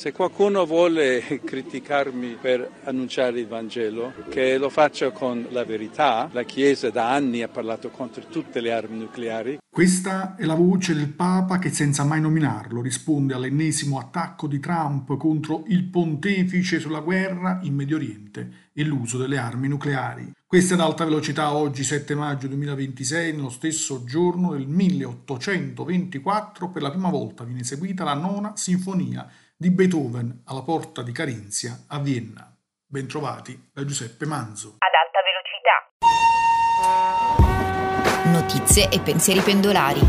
Se qualcuno vuole criticarmi per annunciare il Vangelo, che lo faccia con la verità. La Chiesa da anni ha parlato contro tutte le armi nucleari. Questa è la voce del Papa che, senza mai nominarlo, risponde all'ennesimo attacco di Trump contro il pontefice sulla guerra in Medio Oriente e l'uso delle armi nucleari. Questa è ad alta velocità oggi 7 maggio 2026, nello stesso giorno del 1824, per la prima volta viene eseguita la nona sinfonia di Beethoven alla Porta di Carinzia a Vienna. Bentrovati da Giuseppe Manzo. Ad alta velocità. Notizie e pensieri pendolari.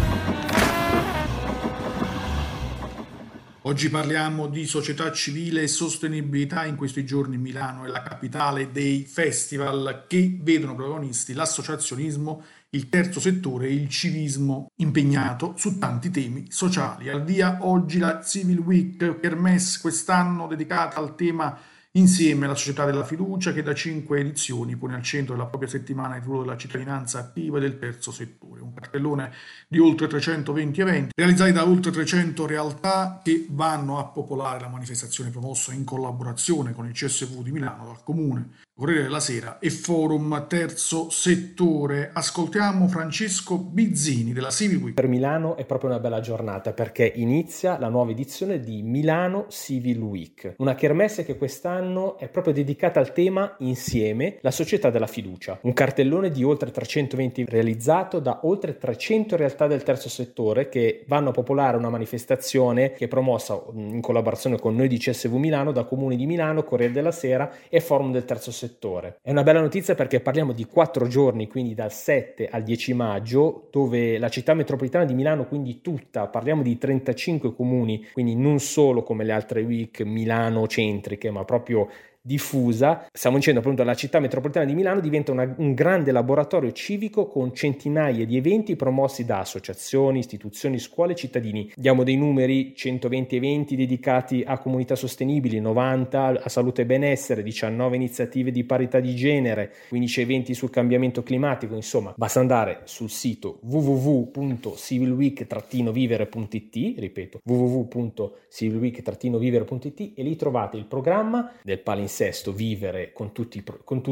Oggi parliamo di società civile e sostenibilità. In questi giorni Milano è la capitale dei festival che vedono protagonisti l'associazionismo, il terzo settore e il civismo impegnato su tanti temi sociali. Al via oggi la Civil Week, kermesse quest'anno dedicata al tema Insieme alla società della fiducia, che da 5 edizioni pone al centro della propria settimana il ruolo della cittadinanza attiva e del terzo settore. Un cartellone di oltre 320 eventi realizzati da oltre 300 realtà che vanno a popolare la manifestazione promossa in collaborazione con il CSV di Milano, dal Comune, Corriere della Sera e Forum Terzo Settore. Ascoltiamo Francesco Bizzini della Civil Week. Per Milano è proprio una bella giornata perché inizia la nuova edizione di Milano Civil Week, una kermesse che quest'anno è proprio dedicata al tema Insieme, la società della fiducia. Un cartellone di oltre 320 realizzato da oltre 300 realtà del terzo settore che vanno a popolare una manifestazione che è promossa in collaborazione con noi di CSV Milano, da Comune di Milano, Corriere della Sera e Forum del terzo settore. È una bella notizia perché parliamo di 4 giorni, quindi dal 7 al 10 maggio, dove la città metropolitana di Milano, quindi tutta, parliamo di 35 comuni, quindi non solo come le altre week Milano-centriche, ma proprio diffusa. Stiamo dicendo appunto la città metropolitana di Milano diventa un grande laboratorio civico con centinaia di eventi promossi da associazioni, istituzioni, scuole e cittadini. Diamo dei numeri: 120 eventi dedicati a comunità sostenibili, 90 a salute e benessere, 19 iniziative di parità di genere, 15 eventi sul cambiamento climatico. Insomma, basta andare sul sito www.civilweek-vivere.it, ripeto www.civilweek-vivere.it, e lì trovate il programma del palinsesto Vivere con tutti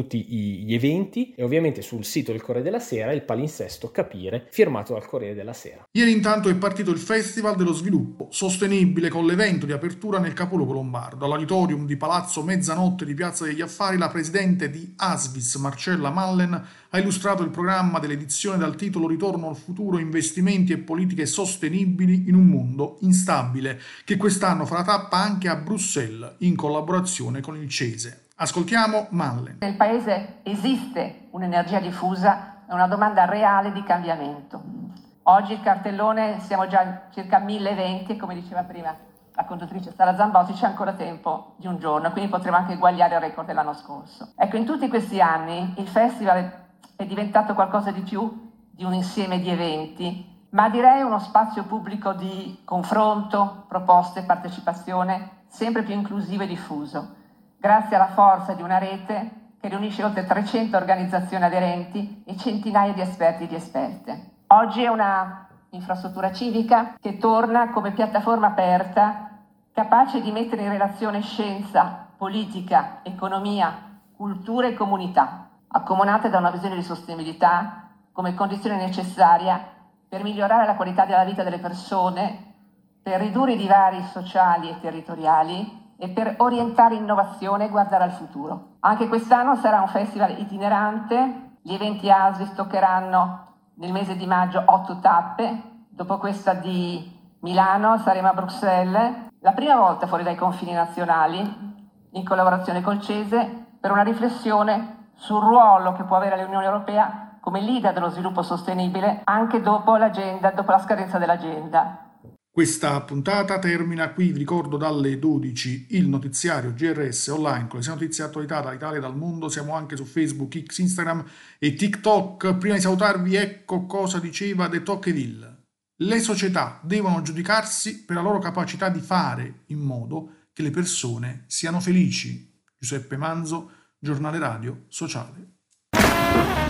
gli eventi, e ovviamente sul sito del Corriere della Sera il palinsesto Capire firmato dal Corriere della Sera. Ieri intanto è partito il Festival dello Sviluppo Sostenibile con l'evento di apertura nel capoluogo lombardo. All'auditorium di Palazzo Mezzanotte di Piazza degli Affari la presidente di ASVIS Marcella Mallen ha illustrato il programma dell'edizione dal titolo Ritorno al futuro, investimenti e politiche sostenibili in un mondo instabile, che quest'anno farà tappa anche a Bruxelles in collaborazione con il CESE. Ascoltiamo Mallen. Nel Paese esiste un'energia diffusa e una domanda reale di cambiamento. Oggi il cartellone, siamo già a circa 1000 eventi e, come diceva prima la conduttrice Sara Zambotti, c'è ancora tempo di un giorno, quindi potremo anche eguagliare il record dell'anno scorso. Ecco, in tutti questi anni il festival è diventato qualcosa di più di un insieme di eventi, ma direi uno spazio pubblico di confronto, proposte, partecipazione, sempre più inclusivo e diffuso, grazie alla forza di una rete che riunisce oltre 300 organizzazioni aderenti e centinaia di esperti e di esperte. Oggi è una infrastruttura civica che torna come piattaforma aperta, capace di mettere in relazione scienza, politica, economia, cultura e comunità, accomunate da una visione di sostenibilità come condizione necessaria per migliorare la qualità della vita delle persone, per ridurre i divari sociali e territoriali e per orientare innovazione e guardare al futuro. Anche quest'anno sarà un festival itinerante. Gli eventi ASVIS toccheranno nel mese di maggio 8 tappe. Dopo questa di Milano saremo a Bruxelles, la prima volta fuori dai confini nazionali, in collaborazione col CESE, per una riflessione sul ruolo che può avere l'Unione Europea come leader dello sviluppo sostenibile anche dopo la scadenza dell'agenda. Questa puntata termina qui. Vi ricordo dalle 12 il notiziario GRS online con le sue notizie e attualità dall'Italia e dal mondo. Siamo anche su Facebook, X, Instagram e TikTok. Prima di salutarvi, ecco cosa diceva de Tocqueville: le società devono giudicarsi per la loro capacità di fare in modo che le persone siano felici. Giuseppe Manzo, Giornale Radio Sociale.